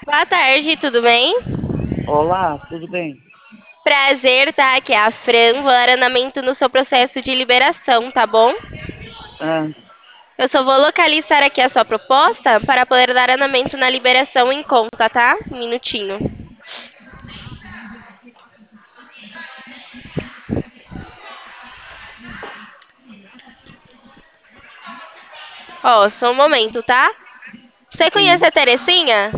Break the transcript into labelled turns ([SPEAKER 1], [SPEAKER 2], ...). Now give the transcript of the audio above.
[SPEAKER 1] Boa tarde, tudo bem?
[SPEAKER 2] Olá, tudo bem?
[SPEAKER 1] Prazer, tá? Aqui é a Fran, vou dar andamento no seu processo de liberação, tá bom?
[SPEAKER 2] Ah,
[SPEAKER 1] Eu só vou localizar aqui a sua proposta para poder dar andamento na liberação em conta, tá? Um minutinho. Ó, só um momento, tá? Você conhece
[SPEAKER 2] sim.
[SPEAKER 1] a Terezinha?